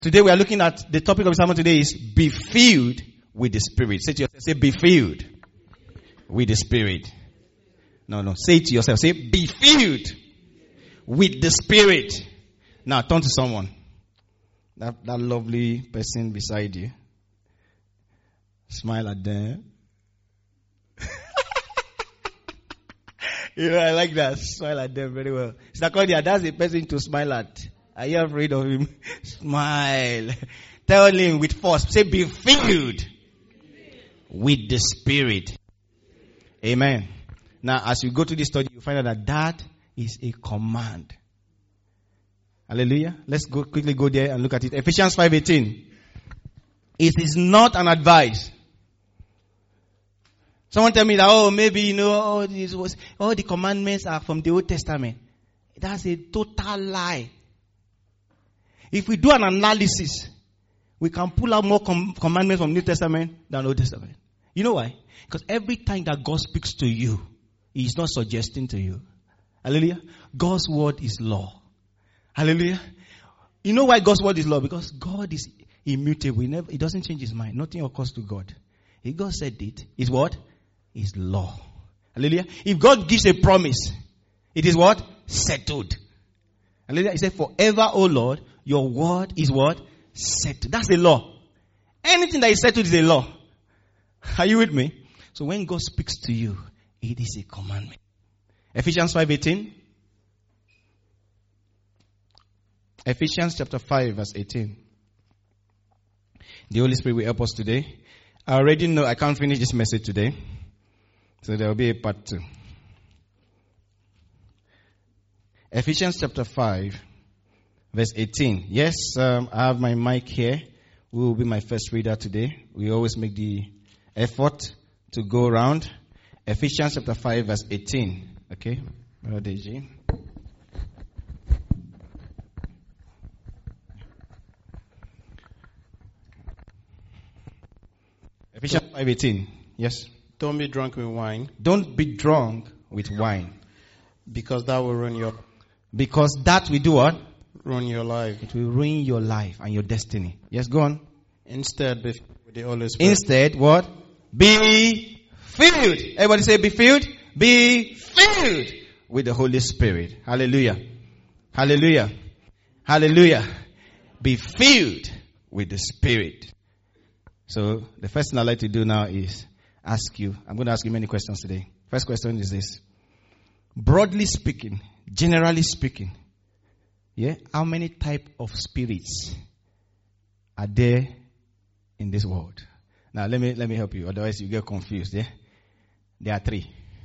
Today we are looking at the topic of the sermon today is be filled with the Spirit. Say to yourself, say be filled with the Spirit. No. Say it to yourself, say be filled with the Spirit. Now turn to someone. That lovely person beside you. Smile at them. I like that. Smile at them very well. Sister Claudia, that's the person to smile at. Are you afraid of him? Smile. Tell him with force. Say, be filled with the Spirit. Amen. Now, as you go to this study, you find out that is a command. Hallelujah. Let's quickly go there and look at it. Ephesians 5:18. It is not an advice. Someone tell me that, maybe, all the commandments are from the Old Testament. That's a total lie. If we do an analysis, we can pull out more commandments from New Testament than Old Testament. You know why? Because every time that God speaks to you, He is not suggesting to you. Hallelujah. God's word is law. Hallelujah. You know why God's word is law? Because God is immutable. He doesn't change His mind. Nothing occurs to God. If God said it, is what? Is law. Hallelujah. If God gives a promise, it is what? Settled. Hallelujah. He said, forever, O Lord, your word is what? Settled. That's a law. Anything that is settled is a law. Are you with me? So when God speaks to you, it is a commandment. Ephesians 5:18. Ephesians chapter 5 verse 18. The Holy Spirit will help us today. I already know I can't finish this message today. So there will be a part 2. Ephesians chapter 5 verse 18. Yes, I have my mic here. Who will be my first reader today? We always make the effort to go around. Ephesians chapter 5 verse 18. Okay, Brother Deji. Ephesians 5:18. Yes. Don't be drunk with wine. Don't be drunk with wine. Because that will ruin your... Because that will do what? Ruin your life. It will ruin your life and your destiny. Yes, go on. Instead, be filled with the Holy Spirit. Instead, what? Be filled. Everybody say be filled. Be filled with the Holy Spirit. Hallelujah. Hallelujah. Hallelujah. Be filled with the Spirit. So, the first thing I'd like to do now is ask you. I'm going to ask you many questions today. First question is this. Broadly speaking, generally speaking, how many type of spirits are there in this world? Now, let me help you. Otherwise, you get confused. Yeah, there are 3.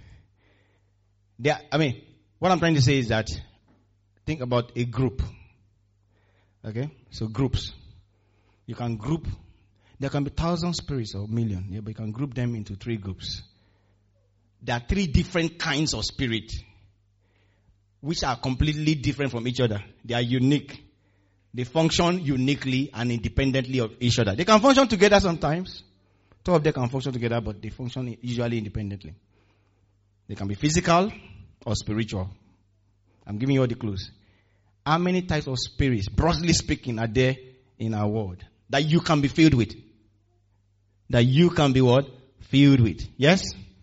What I'm trying to say is that think about a group. Okay, so groups. You can group. There can be 1,000 spirits or million. But you can group them into 3 groups. There are 3 different kinds of spirit, which are completely different from each other. They are unique. They function uniquely and independently of each other. They can function together sometimes. 2 of them can function together, but they function usually independently. They can be physical or spiritual. I'm giving you all the clues. How many types of spirits, broadly speaking, are there in our world that you can be filled with? That you can be what? Filled with. Yes?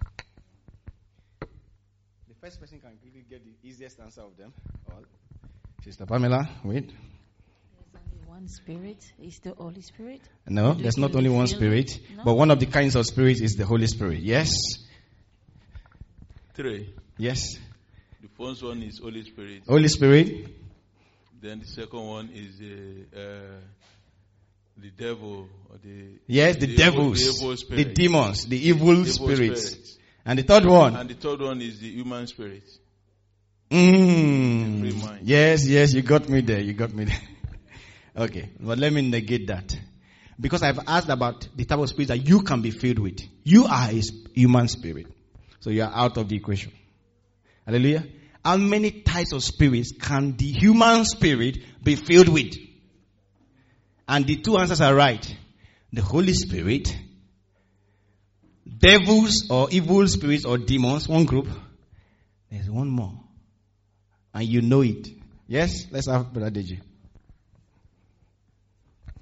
The first person can quickly get the easiest answer of them all. Sister Pamela, wait. There's only one spirit. Is the Holy Spirit? No, there's not only one spirit. No? But one of the kinds of spirits is the Holy Spirit. Yes? 3. Yes? The first one is Holy Spirit. Holy Spirit. Then the second one is the devil. Or the devils. The evil spirit. The demons. The evil spirits. And the third one? And the third one is the human spirit. Yes, you got me there. Okay, but let me negate that. Because I've asked about the type of spirit that you can be filled with. You are a human spirit. So you are out of the equation. Hallelujah. How many types of spirits can the human spirit be filled with? And the 2 answers are right. The Holy Spirit, devils or evil spirits or demons, one group. There's one more. And you know it. Yes? Let's have Brother Deji.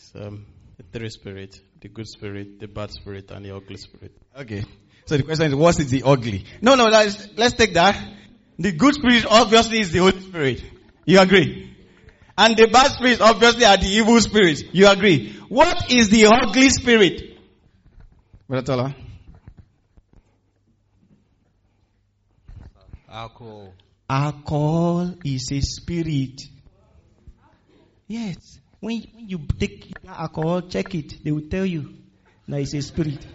The three spirits: the good spirit, the bad spirit, and the ugly spirit. Okay. So the question is, what is the ugly? No, let's take that. The good spirit obviously is the Holy Spirit. You agree? And the bad spirits obviously are the evil spirits. You agree? What is the ugly spirit? Brother Tola? Alcohol. Alcohol is a spirit. Yes. When you take alcohol, check it. They will tell you that it's a spirit.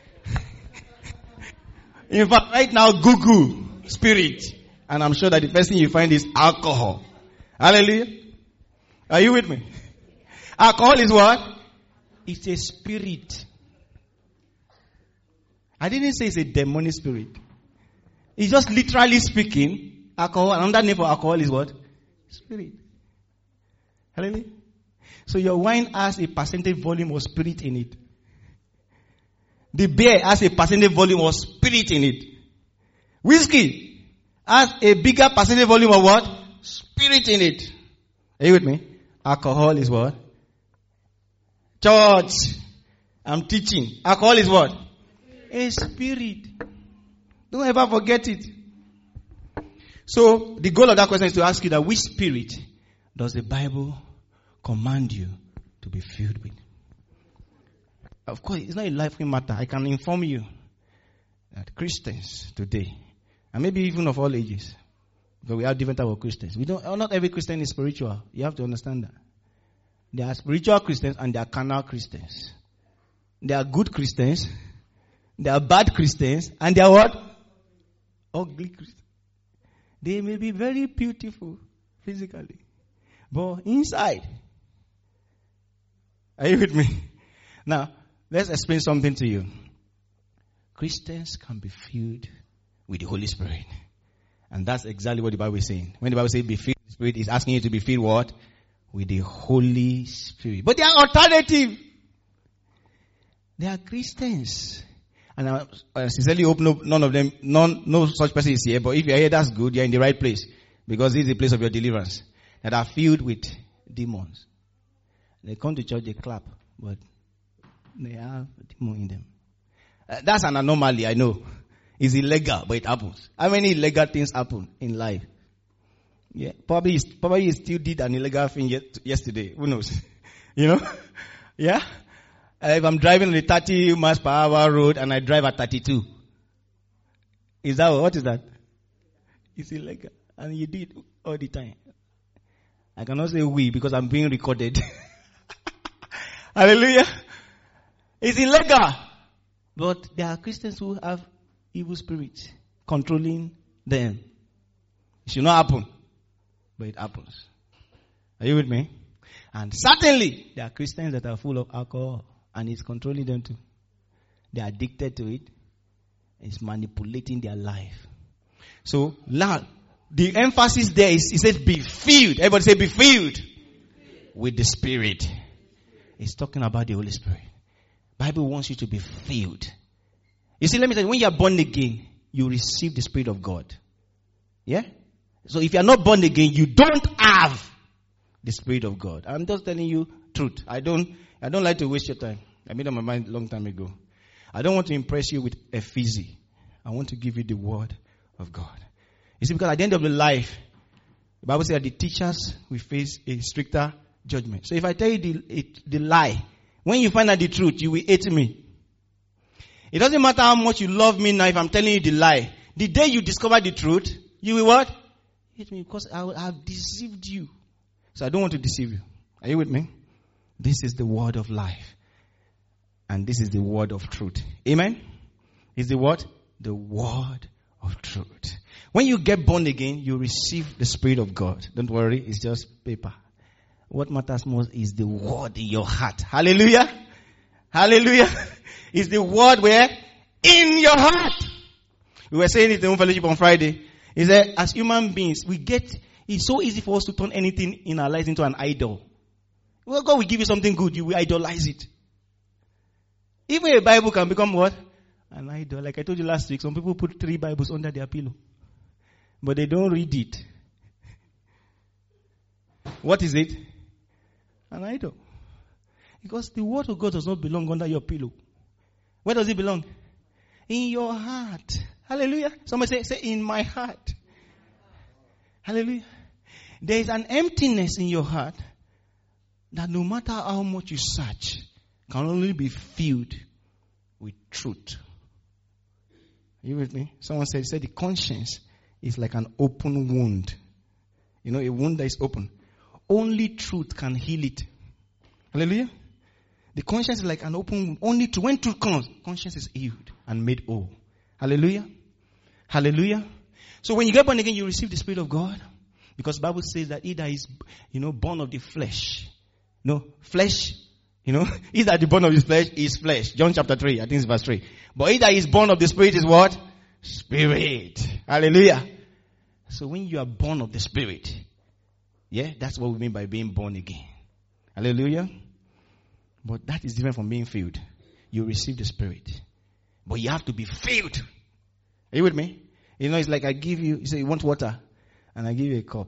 In fact, right now, Google spirit. And I'm sure that the first thing you find is alcohol. Hallelujah. Are you with me? Alcohol is what? It's a spirit. I didn't say it's a demonic spirit. It's just literally speaking, alcohol, another name for alcohol is what? Spirit. Hallelujah. So your wine has a percentage volume of spirit in it. The beer has a percentage volume of spirit in it. Whiskey has a bigger percentage volume of what? Spirit in it. Are you with me? Alcohol is what? Church. I'm teaching. Alcohol is what? A spirit. Don't ever forget it. So, the goal of that question is to ask you that which spirit does the Bible command you to be filled with? Of course, it's not a life matter. I can inform you that Christians today, and maybe even of all ages, but we have different type of Christians. Not every Christian is spiritual. You have to understand that. There are spiritual Christians and there are carnal Christians. There are good Christians, there are bad Christians, and there are what? Ugly Christians. They may be very beautiful physically, but inside. Are you with me? Now, let's explain something to you. Christians can be filled with the Holy Spirit. And that's exactly what the Bible is saying. When the Bible says be filled with the Spirit, it's asking you to be filled what? With the Holy Spirit. But they are alternative. They are Christians. And I sincerely hope no such person is here. But if you're here, that's good. You're in the right place. Because this is the place of your deliverance. That are filled with demons. They come to church, they clap. But they have a demon in them. That's an anomaly, I know. It's illegal, but it happens. How many illegal things happen in life? Yeah, probably you still did an illegal thing yesterday. Who knows? You know? Yeah? If I'm driving on the 30 miles per hour road and I drive at 32. What is that? It's illegal. And you do it all the time. I cannot say we because I'm being recorded. Hallelujah. It's illegal. But there are Christians who have evil spirits controlling them. It should not happen. But it happens. Are you with me? And certainly, there are Christians that are full of alcohol. And it's controlling them too. They are addicted to it. It's manipulating their life. So, now, the emphasis there is, it says be filled. Everybody say be filled with the Spirit. It's talking about the Holy Spirit. Bible wants you to be filled. You see, let me tell you, when you are born again, you receive the Spirit of God. Yeah? So if you are not born again, you don't have the Spirit of God. I'm just telling you truth. I don't like to waste your time. I made up my mind a long time ago. I don't want to impress you with a physi. I want to give you the Word of God. You see, because at the end of the life, the Bible says that the teachers will face a stricter judgment. So if I tell you the lie, when you find out the truth, you will hate me. It doesn't matter how much you love me now if I'm telling you the lie. The day you discover the truth, you will what? Hate me because I have deceived you. So I don't want to deceive you. Are you with me? This is the word of life. And this is the word of truth. Amen? Is the what? The word of truth. When you get born again, you receive the Spirit of God. Don't worry, it's just paper. What matters most is the word in your heart. Hallelujah. Hallelujah. Is the word where? In your heart. We were saying it in the fellowship on Friday. Is that as human beings, it's so easy for us to turn anything in our lives into an idol. Well, God will give you something good, you will idolize it. Even a Bible can become what? An idol. Like I told you last week, some people put 3 Bibles under their pillow. But they don't read it. What is it? An idol. Because the word of God does not belong under your pillow. Where does it belong? In your heart. Hallelujah. Somebody say in my heart. Hallelujah. There is an emptiness in your heart that no matter how much you search, can only be filled with truth. Are you with me? Someone said the conscience is like an open wound. You know, a wound that is open. Only truth can heal it. Hallelujah. The conscience is like an open wound. Only truth. When truth comes, conscience is healed and made whole. Hallelujah. Hallelujah. So when you get born again, you receive the Spirit of God. Because the Bible says that he that is, born of the flesh. Flesh, he that is born of his flesh is flesh. John chapter 3, I think it's verse 3. But he that is born of the Spirit is what? Spirit. Hallelujah. So when you are born of the Spirit, that's what we mean by being born again. Hallelujah. But that is different from being filled. You receive the Spirit. But you have to be filled. Are you with me? It's like I give you say you want water. And I give you a cup.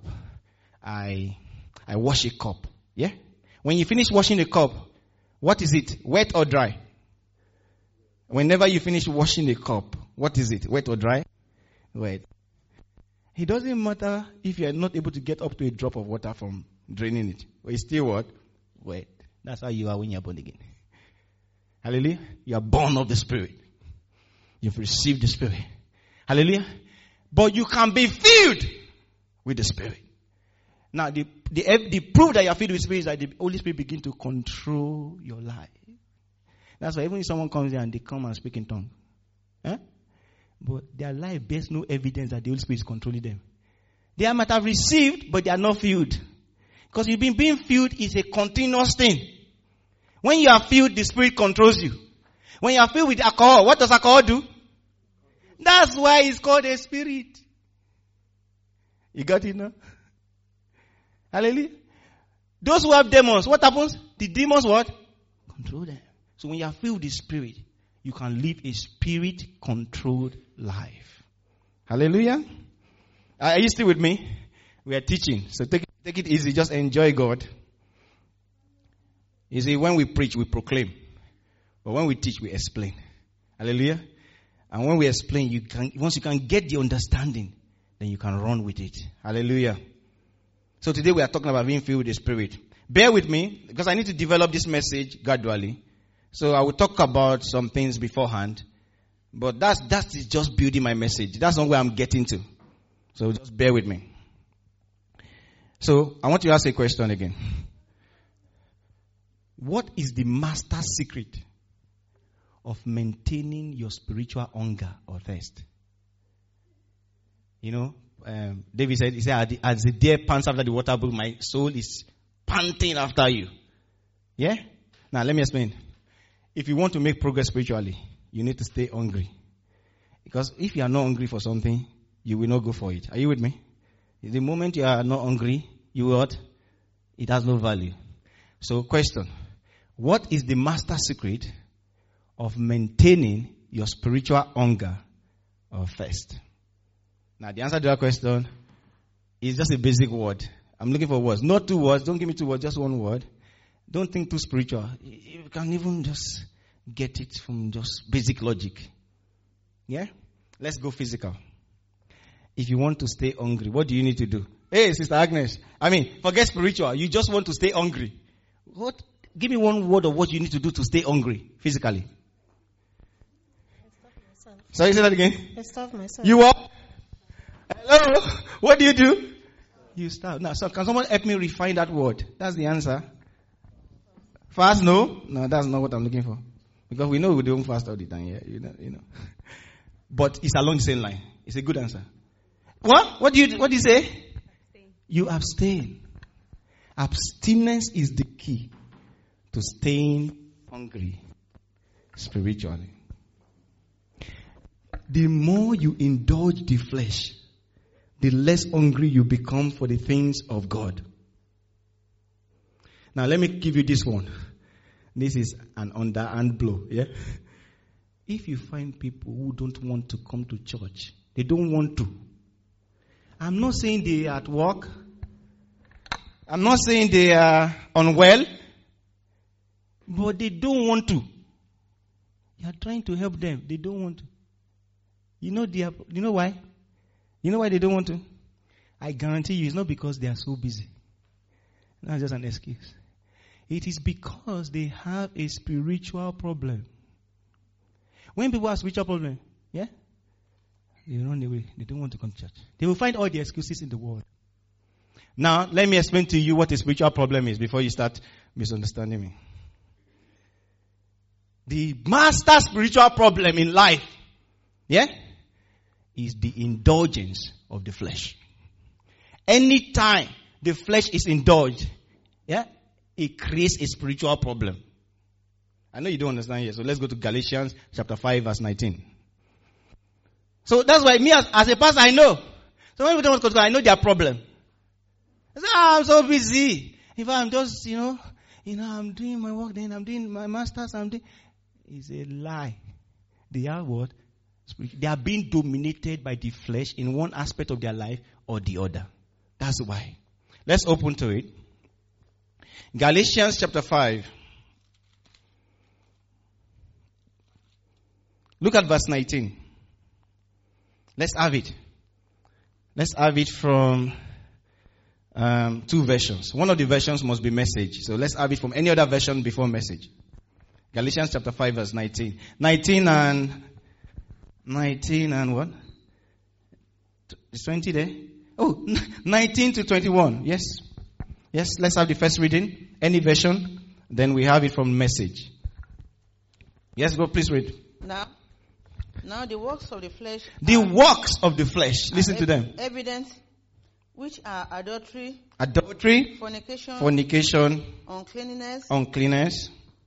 I wash a cup. Yeah? When you finish washing the cup, what is it? Wet or dry? Whenever you finish washing the cup, what is it? Wet or dry? Wet. It doesn't matter if you are not able to get up to a drop of water from draining it. It's still what? Wet. That's how you are when you are born again. Hallelujah. You are born of the Spirit. You've received the Spirit. Hallelujah. But you can be filled with the Spirit. Now, the proof that you are filled with the Spirit is that the Holy Spirit begins to control your life. That's why even if someone comes here and they come and speak in tongues, but their life bears no evidence that the Holy Spirit is controlling them. They might have received, but they are not filled. Because you've been being filled is a continuous thing. When you are filled, the Spirit controls you. When you are filled with alcohol, what does alcohol do? That's why it's called a spirit. You got it now? Hallelujah. Those who have demons, what happens? The demons what? Control them. So when you are filled with the Spirit, you can live a Spirit-controlled life. Hallelujah. Are you still with me? We are teaching. So take it easy. Just enjoy God. You see, when we preach, we proclaim. But when we teach, we explain. Hallelujah. And when we explain, once you can get the understanding, then you can run with it. Hallelujah. So today we are talking about being filled with the Spirit. Bear with me, because I need to develop this message gradually. So I will talk about some things beforehand. But that is just building my message. That's not where I'm getting to. So just bear with me. So I want you to ask a question again. What is the master secret of maintaining your spiritual hunger or thirst? David said, as the deer pants after the water brook, my soul is panting after you. Yeah? Now let me explain. If you want to make progress spiritually, you need to stay hungry. Because if you are not hungry for something, you will not go for it. Are you with me? The moment you are not hungry, you what? It has no value. So question. What is the master secret of maintaining your spiritual hunger or thirst? Now, the answer to that question is just a basic word. I'm looking for words. Not 2 words. Don't give me 2 words, just 1 word. Don't think too spiritual. You can even just get it from just basic logic. Yeah? Let's go physical. If you want to stay hungry, what do you need to do? Hey, Sister Agnes. Forget spiritual. You just want to stay hungry. What? Give me 1 word of what you need to do to stay hungry physically. Sorry, say that again. I starve myself. You what? Hello? What do? You starve. Now, so can someone help me refine that word? That's the answer. Fast? No, that's not what I'm looking for. Because we know we don't fast all the time. Yeah, you know. But it's along the same line. It's a good answer. What? What do you say? Abstain. You abstain. Abstinence is the key to staying hungry spiritually. The more you indulge the flesh, the less hungry you become for the things of God. Now let me give you this one. This is an underhand blow. Yeah. If you find people who don't want to come to church, they don't want to. I'm not saying they are at work. I'm not saying they are unwell. but they don't want to. You are trying to help them. They don't want to. You know why? You know why they don't want to? I guarantee you it's not because they are so busy. That's just an excuse. It is because they have a spiritual problem. When people have spiritual problem, yeah, they run away. They don't want to come to church. They will find all the excuses in the world. Now, let me explain to you what a spiritual problem is before you start misunderstanding me. The master spiritual problem in life, yeah, is the indulgence of the flesh. Anytime the flesh is indulged, yeah, it creates a spiritual problem. I know you don't understand here, so let's go to Galatians chapter 5 verse 19. So that's why me as a pastor, I know. So when we don't want to go, I know their problem. I say, I'm so busy. If I'm just, I'm doing my work, then I'm doing my master's, it's a lie. They are what? They are being dominated by the flesh in one aspect of their life or the other. That's why. Let's open to it. Galatians chapter 5. Look at verse 19. Let's have it. Let's have it from two versions. One of the versions must be Message. So let's have it from any other version before Message. Galatians chapter 5 verse 19. 19 and what? Is 20 there? Oh, 19 to 21. Yes. Yes, let's have the first reading. Any version. Then we have it from Message. Yes, go please read. Now the works of the flesh. The works of the flesh. Listen to them. Evident, which are adultery, fornication, uncleanness,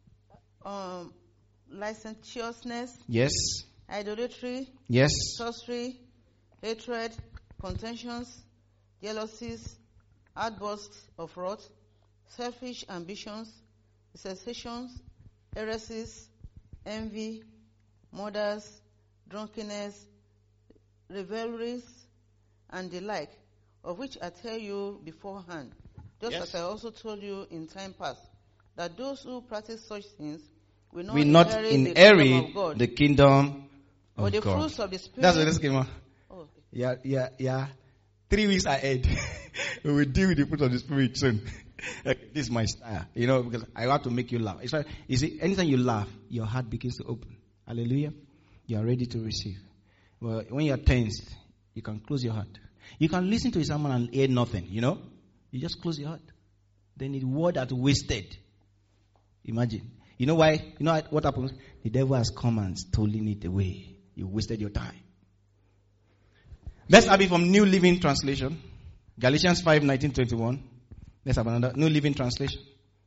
licentiousness, yes, idolatry, yes, sorcery, hatred, contentions, jealousies, outbursts of wrath, selfish ambitions, sensations, heresies, envy, murders, drunkenness, revelries, and the like, of which I tell you beforehand, just as I also told you in time past, that those who practice such things will not inherit the kingdom of God. But the God. fruits of the Spirit. That's what this came on. Oh, okay. Yeah. 3 weeks ahead. We will deal with the fruit of the Spirit soon. This is my style, because I have to make you laugh. It's like, you see, anytime you laugh, your heart begins to open. Hallelujah. You are ready to receive. Well, when you are tensed, you can close your heart. You can listen to a sermon and hear nothing, You just close your heart. Then the word that wasted. Imagine. You know why? You know what happens? The devil has come and stolen it away. You wasted your time. Let's have it from New Living Translation. Galatians 5, 19-21. Let's have another New Living Translation.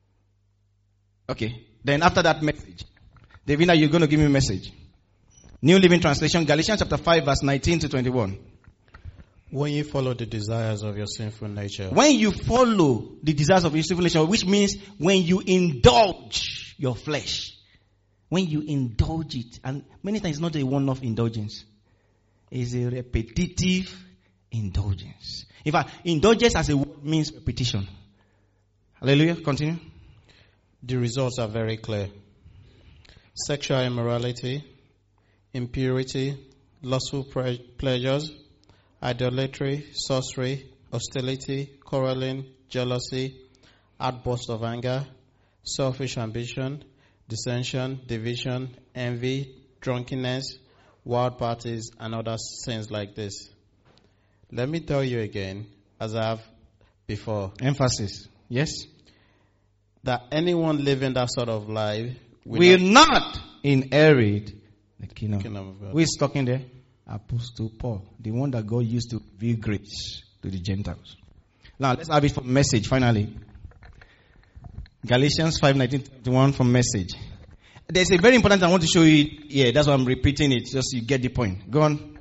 Okay. Then after that Message. Davina, you're going to give me a message. New Living Translation, Galatians chapter 5, verse 19-21. When you follow the desires of your sinful nature. When you follow the desires of your sinful nature, which means when you indulge your flesh. When you indulge it. And many times it's not a one-off indulgence. It's a repetitive indulgence. In fact, indulgence as a word means repetition. Hallelujah. Continue. The results are very clear. Sexual immorality, impurity, lustful pleasures, idolatry, sorcery, hostility, quarreling, jealousy, outburst of anger, selfish ambition, dissension, division, envy, drunkenness, wild parties, and other sins like this. Let me tell you again, as I have before. Emphasis. Yes. That anyone living that sort of life will not inherit the kingdom of God. Who is talking there? Apostle Paul, the one that God used to reveal grace to the Gentiles. Now let's have it from Message finally. Galatians 5:19-21 from Message. There's a very important thing I want to show you here. That's why I'm repeating it, just so you get the point. Go on.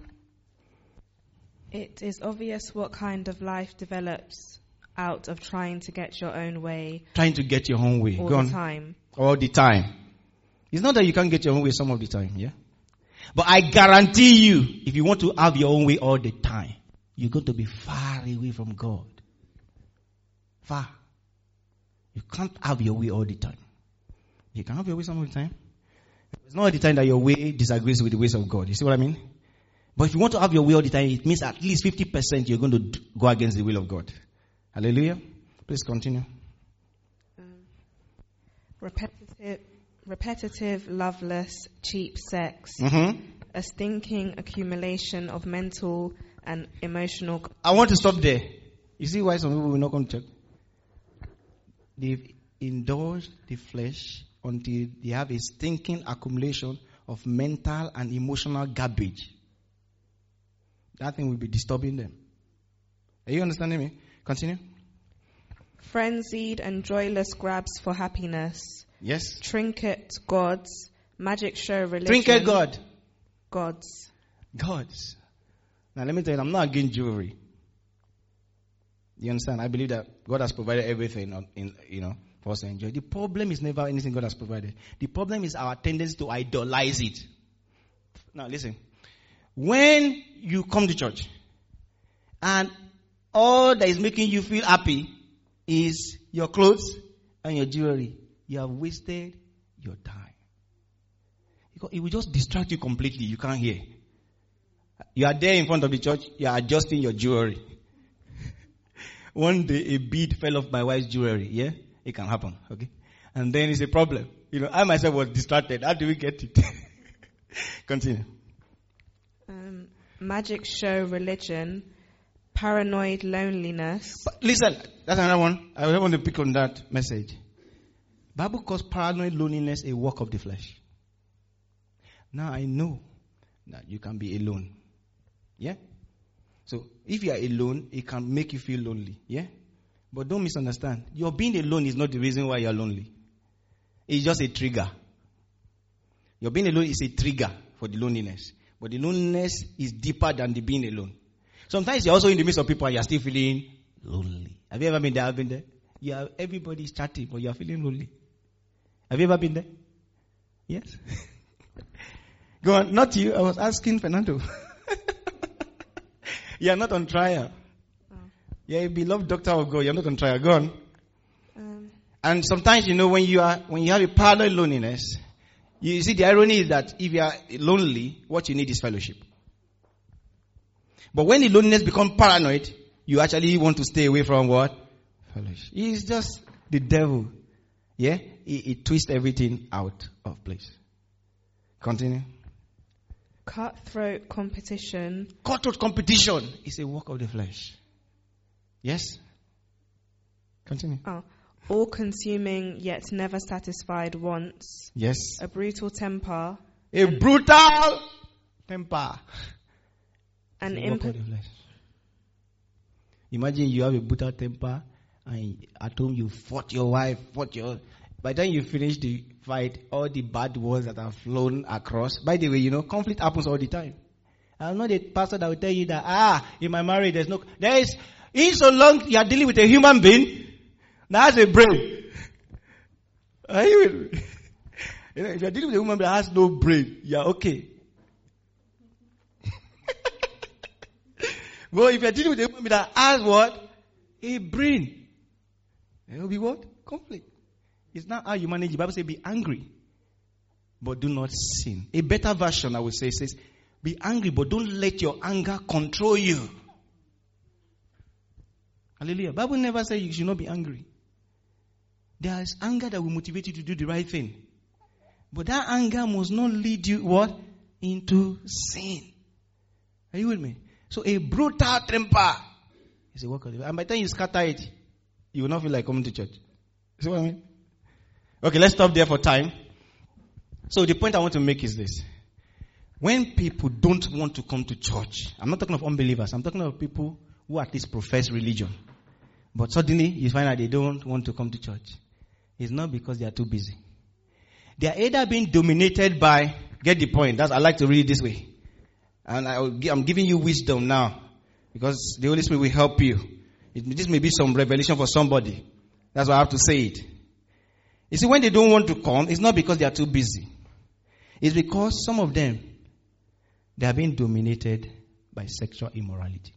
It is obvious what kind of life develops out of trying to get your own way. Trying to get your own way. All Go the on. time. All the time. It's not that you can't get your own way some of the time, yeah? But I guarantee you, if you want to have your own way all the time, you're going to be far away from God. Far. You can't have your way all the time. You can have your way some of the time. It's not all the time that your way disagrees with the ways of God. You see what I mean? But if you want to have your way all the time, it means at least 50% you're going to go against the will of God. Hallelujah. Please continue. Repetitive, loveless, cheap sex. A stinking accumulation of mental and emotional. I want to stop there. You see why some people will not come to church? They've indulged the flesh until they have a stinking accumulation of mental and emotional garbage. That thing will be disturbing them. Are you understanding me? Continue. Frenzied and joyless grabs for happiness. Yes. Trinket gods. Magic show religion. Trinket God. Gods. Gods. Now let me tell you, I'm not against jewelry. You understand? I believe that God has provided everything for us to enjoy. The problem is never anything God has provided. The problem is our tendency to idolize it. Now listen. When you come to church and all that is making you feel happy is your clothes and your jewelry, you have wasted your time. It will just distract you completely. You can't hear. You are there in front of the church. You are adjusting your jewelry. One day a bead fell off my wife's jewelry. Yeah? It can happen. Okay? And then it's a problem. I myself was distracted. How do we get it? Continue. Magic show religion. Paranoid loneliness. But listen, that's another one. I want to pick on that message. Bible calls paranoid loneliness a work of the flesh. Now I know that you can be alone. Yeah? So if you are alone, it can make you feel lonely. Yeah? But don't misunderstand. Your being alone is not the reason why you are lonely. It's just a trigger. Your being alone is a trigger for the loneliness. But the loneliness is deeper than the being alone. Sometimes you're also in the midst of people and you're still feeling lonely. Have you ever been there? I've been there. Everybody's chatting, but you're feeling lonely. Have you ever been there? Yes? Go on. Not you. I was asking Fernando. You are not on trial. Oh. You're a beloved doctor of God. You're not on trial. Go on. And sometimes, when you have a paranoid loneliness, you see the irony is that if you are lonely, what you need is fellowship. But when the loneliness becomes paranoid, you actually want to stay away from what? Fellowship. It's just the devil. Yeah? It twists everything out of place. Continue. Cutthroat competition. Cutthroat competition is a work of the flesh. Yes? Continue. All-consuming yet never satisfied wants. Yes. A brutal temper. A brutal temper. An Imagine you have a brutal temper and at home you fought your wife, by the time you finish the fight, all the bad words that have flown across. By the way, conflict happens all the time. I'm not a pastor that will tell you that, in my marriage in so long you are dealing with a human being that has a brain. Are you with me? If you are dealing with a human being that has no brain, you are okay. Well, if you are dealing with a human being that has what? A brain. There will be what? Conflict. It's not how you manage it. The Bible says be angry, but do not sin. A better version, I would say, says be angry, but don't let your anger control you. Hallelujah. The Bible never says you should not be angry. There is anger that will motivate you to do the right thing. But that anger must not lead you what? Into sin. Are you with me? So a brutal temper is a work of the flesh. And by the time you scatter it, you will not feel like coming to church. See what I mean? Okay, let's stop there for time. So the point I want to make is this. When people don't want to come to church, I'm not talking of unbelievers, I'm talking of people who at least profess religion. But suddenly you find that they don't want to come to church. It's not because they are too busy. They are either being dominated by, get the point, I like to read it this way. And I'm giving you wisdom now. Because the Holy Spirit will help you. This may be some revelation for somebody. That's why I have to say it. You see, when they don't want to come, it's not because they are too busy. It's because some of them, they are being dominated by sexual immorality.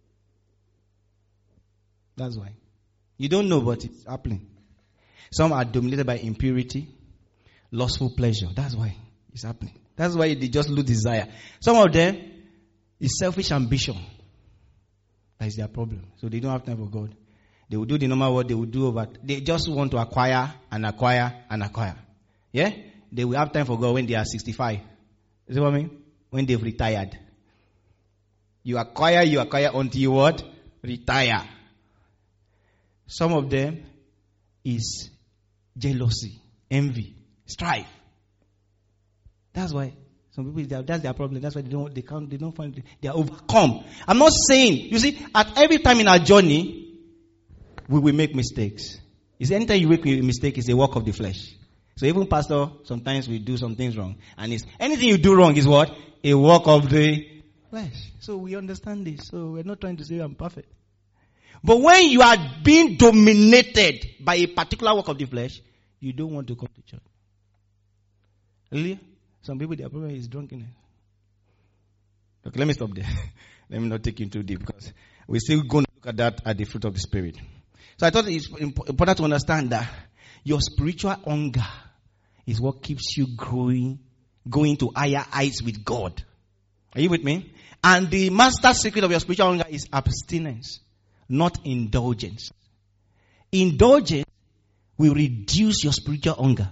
That's why. You don't know, but it's happening. Some are dominated by impurity. lustful pleasure. That's why it's happening. That's why they just lose desire. Some of them is selfish ambition. That is their problem. So they don't have time for God. They will do the normal what they will do, but they just want to acquire and acquire and acquire. Yeah? They will have time for God when they are 65. You see what I mean? When they've retired. You acquire until you what? Retire. Some of them is jealousy, envy, strife. That's why some people, that's their problem. That's why they don't find, they are overcome. I'm not saying, you see, at every time in our journey, we will make mistakes. You see, anytime you make a mistake, it's a work of the flesh. So even pastor, sometimes we do some things wrong. And it's, anything you do wrong is what? A work of the flesh. So we understand this. So we're not trying to say I'm perfect. But when you are being dominated by a particular work of the flesh, you don't want to come to church. Really? Some people, their problem is drunkenness. Okay, let me stop there. Let me not take you too deep because we're still going to look at that at the fruit of the Spirit. So I thought it's important to understand that your spiritual hunger is what keeps you going to higher heights with God. Are you with me? And the master secret of your spiritual hunger is abstinence, not indulgence. Indulgence will reduce your spiritual hunger.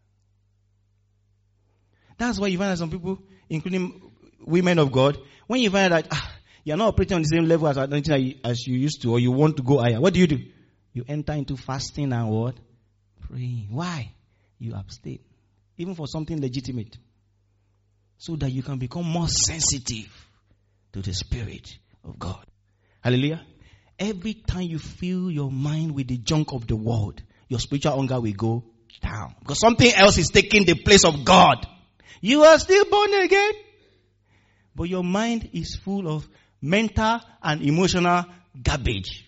That's why you find that some people, including women of God, when you find that you're not operating on the same level as you used to, or you want to go higher, what do? You enter into fasting and what? Praying. Why? You abstain. Even for something legitimate. So that you can become more sensitive to the Spirit of God. Hallelujah. Every time you fill your mind with the junk of the world, your spiritual hunger will go down. Because something else is taking the place of God. You are still born again. But your mind is full of mental and emotional garbage.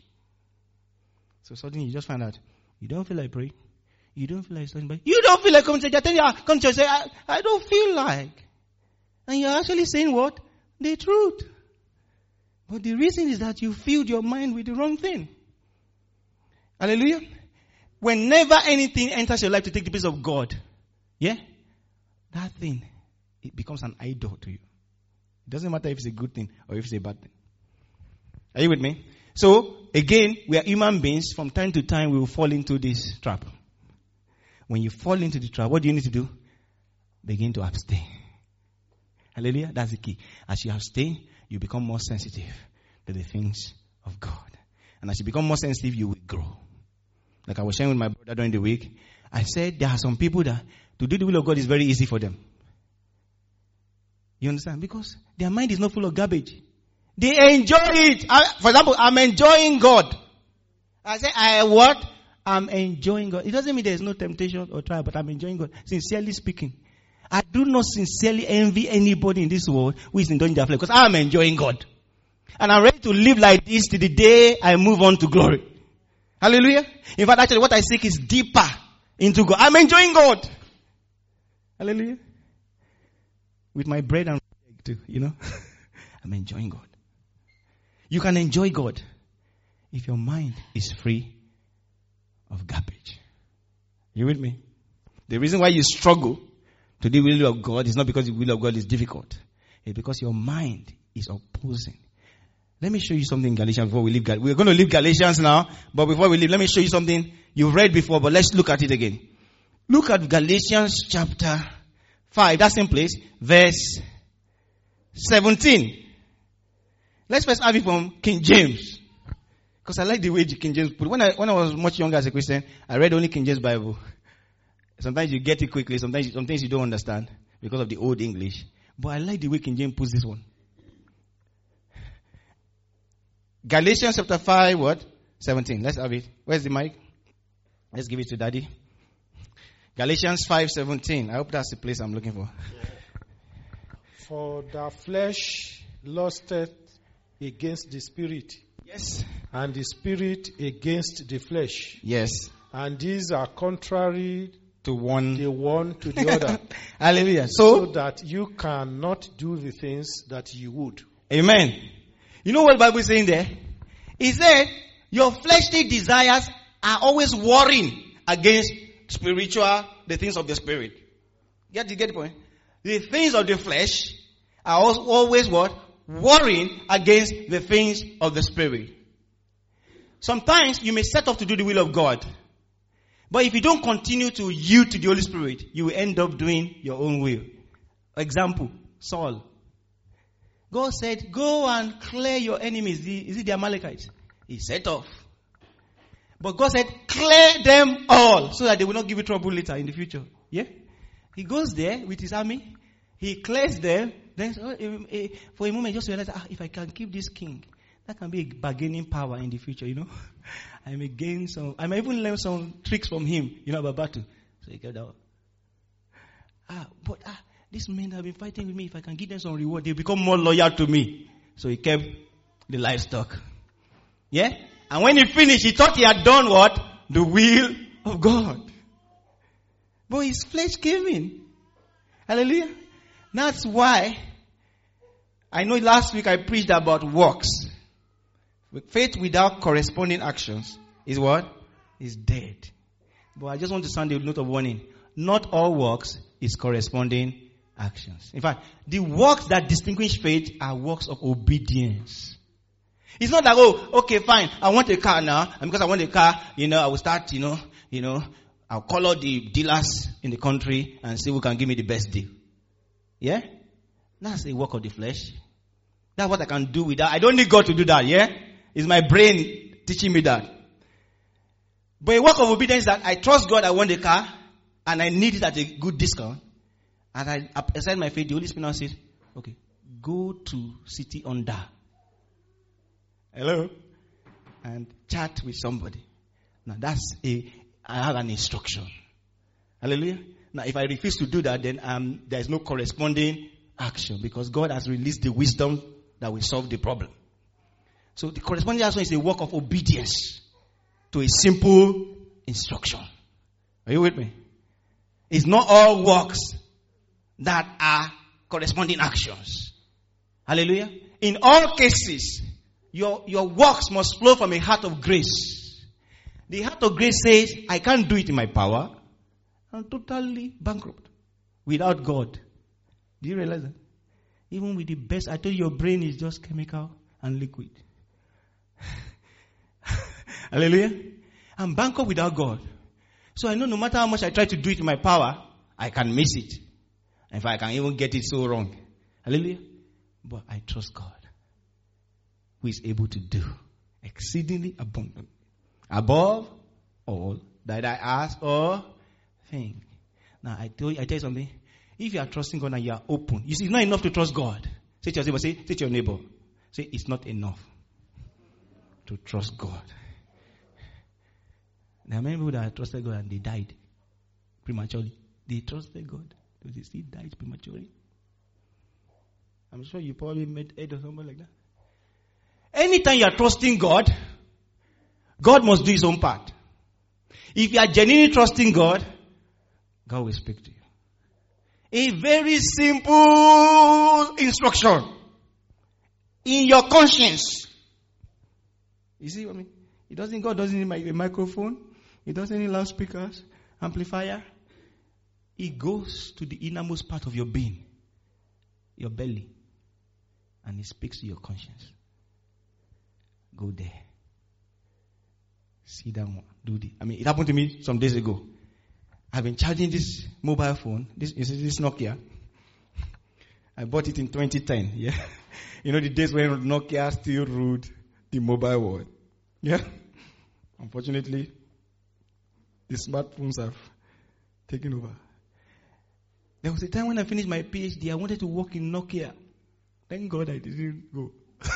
So suddenly you just find out, you don't feel like praying. You don't feel like studying. You don't feel like coming to church. Come to church. Say, I don't feel like. And you're actually saying what? The truth. But the reason is that you filled your mind with the wrong thing. Hallelujah. Whenever anything enters your life to take the place of God, yeah, that thing, it becomes an idol to you. It doesn't matter if it's a good thing or if it's a bad thing. Are you with me? So, again, we are human beings. From time to time, we will fall into this trap. When you fall into the trap, what do you need to do? Begin to abstain. Hallelujah. That's the key. As you abstain, you become more sensitive to the things of God. And as you become more sensitive, you will grow. Like I was sharing with my brother during the week, I said there are some people that to do the will of God is very easy for them. You understand? Because their mind is not full of garbage. They enjoy it. For example, I'm enjoying God. I say, I'm enjoying God. It doesn't mean there's no temptation or trial, but I'm enjoying God. Sincerely speaking. I do not sincerely envy anybody in this world who is enjoying their flesh because I'm enjoying God. And I'm ready to live like this till the day I move on to glory. Hallelujah. In fact, actually what I seek is deeper into God. I'm enjoying God. Hallelujah. With my bread and egg too, you know. I'm enjoying God. You can enjoy God if your mind is free of garbage. You with me? The reason why you struggle to do the will of God is not because the will of God is difficult. It's because your mind is opposing. Let me show you something in Galatians before we leave. We're going to leave Galatians now, but before we leave, let me show you something you've read before, but let's look at it again. Look at Galatians chapter 5, that same place, verse 17. Let's first have it from King James. Because I like the way King James put it. When I was much younger as a Christian, I read only King James Bible. Sometimes you get it quickly, sometimes you don't understand because of the old English. But I like the way King James puts this one. Galatians chapter 5, what? 17. Let's have it. Where's the mic? Let's give it to Daddy. Galatians 5:17. I hope that's the place I'm looking for. For the flesh lusteth against the spirit. Yes. And the spirit against the flesh. Yes. And these are contrary to one to the other. Hallelujah. So that you cannot do the things that you would. Amen. You know what the Bible is saying there? It said, your fleshly desires are always warring against the things of the spirit. Get the point? The things of the flesh are always what? Warring against the things of the Spirit. Sometimes you may set off to do the will of God. But if you don't continue to yield to the Holy Spirit, you will end up doing your own will. Example, Saul. God said, go and clear your enemies. Is it the Amalekites? He set off. But God said, clear them all so that they will not give you trouble later in the future. Yeah? He goes there with his army. He clears them. Then for a moment, just realize, if I can keep this king, that can be a bargaining power in the future, I may gain I may even learn some tricks from him, about battle. So he kept that. But these men have been fighting with me. If I can give them some reward, they'll become more loyal to me. So he kept the livestock. Yeah? And when he finished, he thought he had done what? The will of God. But his flesh came in. Hallelujah. That's why I know last week I preached about works. Faith without corresponding actions is what? Is dead. But I just want to sound a note of warning. Not all works is corresponding actions. In fact, the works that distinguish faith are works of obedience. It's not like, okay, fine, I want a car now, and because I want a car, I will start, I'll call all the dealers in the country and see who can give me the best deal. Yeah? That's a work of the flesh. That's what I can do with that. I don't need God to do that, yeah? It's my brain teaching me that. But a work of obedience that I trust God, I want a car, and I need it at a good discount. And I aside my faith, the Holy Spirit now says, okay, go to City Under. Hello? And chat with somebody. Now I have an instruction. Hallelujah? Now if I refuse to do that, then there is no corresponding action because God has released the wisdom that will solve the problem. So the corresponding action is a work of obedience to a simple instruction. Are you with me? It's not all works that are corresponding actions. Hallelujah. In all cases, your works must flow from a heart of grace. The heart of grace says, I can't do it in my power. I'm totally bankrupt without God. Do you realize that? Even with the best, I told you your brain is just chemical and liquid. Hallelujah. I'm bankrupt without God. So I know no matter how much I try to do it in my power, I can miss it. In fact, I can even get it so wrong. Hallelujah. But I trust God, who is able to do exceedingly abundantly above all that I ask or think. Now I tell you something. If you are trusting God and you are open, you see, it's not enough to trust God. Say to your neighbor, say to your neighbor, say it's not enough to trust God. There are many people that trusted God and they died prematurely. They trusted God, but they still died prematurely. I'm sure you probably met Ed or somebody like that. Anytime you are trusting God, God must do his own part. If you are genuinely trusting God, God will speak to you. A very simple instruction in your conscience. You see what I mean? God doesn't need a microphone. He doesn't need loudspeakers, amplifier. It goes to the innermost part of your being, your belly, and it speaks to your conscience. Go there. See that one. Do this. It happened to me some days ago. I've been charging this mobile phone. This Nokia. I bought it in 2010. Yeah, the days when Nokia still ruled the mobile world. Yeah. Unfortunately, the smartphones have taken over. There was a time when I finished my PhD, I wanted to work in Nokia. Thank God I didn't go.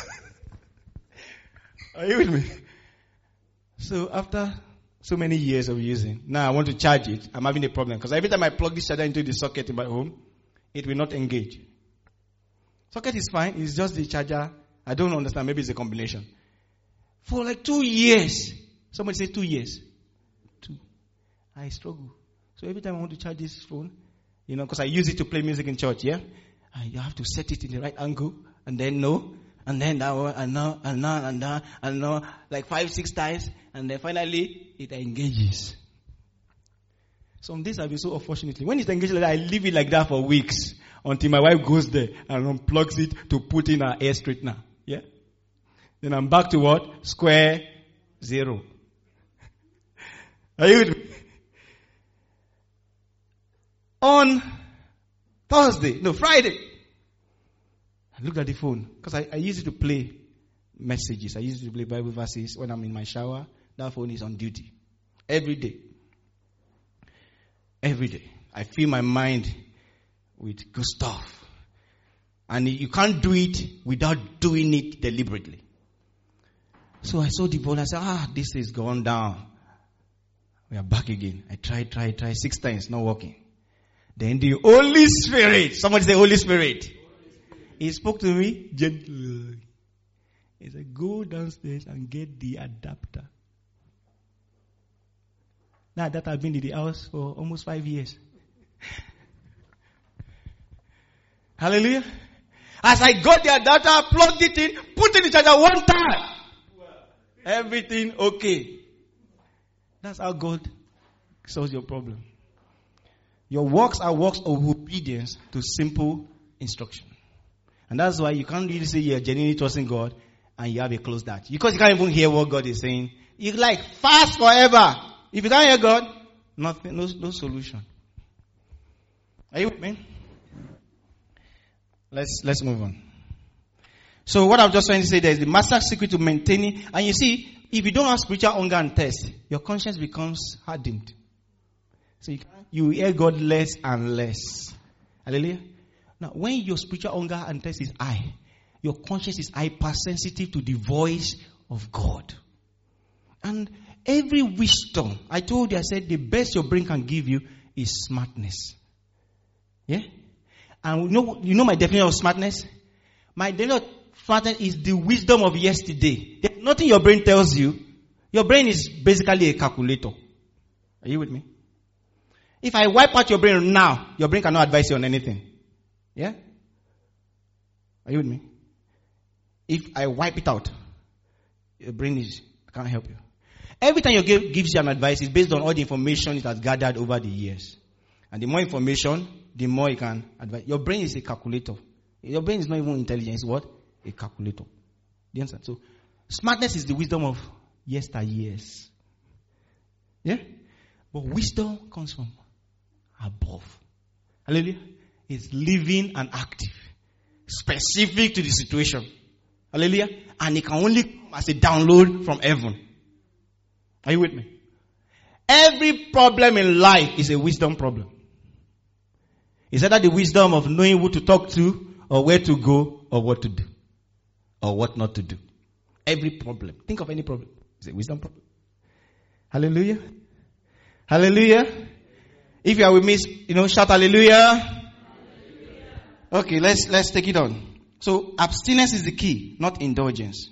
Are you with me? So after so many years of using, now I want to charge it. I'm having a problem because every time I plug this charger into the socket in my home, it will not engage. Socket is fine. It's just the charger. I don't understand. Maybe it's a combination. For like 2 years. Somebody say 2 years. 2. I struggle. So every time I want to charge this phone, because I use it to play music in church, yeah? You have to set it in the right angle, and then no, and then that one, and no, and no, and no, and no, like 5-6 times, and then finally it engages. Some days I'll be so unfortunately. When it's engaged like that, I leave it like that for weeks until my wife goes there and unplugs it to put in her air straightener. Yeah? Then I'm back to what? Square zero. Are you with me? On Friday, I looked at the phone because I use it to play messages. I use it to play Bible verses when I'm in my shower. That phone is on duty. Every day. Every day. I fill my mind with good stuff. And you can't do it without doing it deliberately. So I saw the phone. I said, this is gone down. We are back again. I tried 6 times, not working. Then the Holy Spirit, somebody say Holy Spirit. He spoke to me gently. He said, go downstairs and get the adapter. Now that I've been in the house for almost 5 years. Hallelujah. As I got the adapter, plugged it in, put it in the charger one time. Everything okay. That's how God solves your problem. Your works are works of obedience to simple instruction. And that's why you can't really say you're genuinely trusting God and you have a closed heart. Because you can't even hear what God is saying. You fast forever. If you can't hear God, nothing, no solution. Are you with me? Let's move on. So what I'm just trying to say there is the master secret to maintaining. And you see, if you don't have spiritual hunger and thirst, your conscience becomes hardened. So you hear God less and less. Hallelujah. Now, when your spiritual hunger and thirst is high, your conscience is hypersensitive to the voice of God. And every wisdom, I told you, I said the best your brain can give you is smartness. Yeah? And you know my definition of smartness? My definition of smartness is the wisdom of yesterday. There's nothing your brain tells you. Your brain is basically a calculator. Are you with me? If I wipe out your brain now, your brain cannot advise you on anything. Yeah? Are you with me? If I wipe it out, your brain can't help you. Every time your gives you an advice, it's based on all the information it has gathered over the years. And the more information, the more you can advise. Your brain is a calculator. Your brain is not even intelligent. It's what? A calculator. Do you understand? So, smartness is the wisdom of yesteryears. Yeah? But wisdom comes from above. Hallelujah. It's living and active. Specific to the situation. Hallelujah. And it can only come as a download from heaven. Are you with me? Every problem in life is a wisdom problem. It's either the wisdom of knowing who to talk to, or where to go, or what to do, or what not to do. Every problem. Think of any problem. It's a wisdom problem. Hallelujah. Hallelujah. If you are with me, shout hallelujah. Hallelujah. Okay, let's take it on. So, abstinence is the key, not indulgence.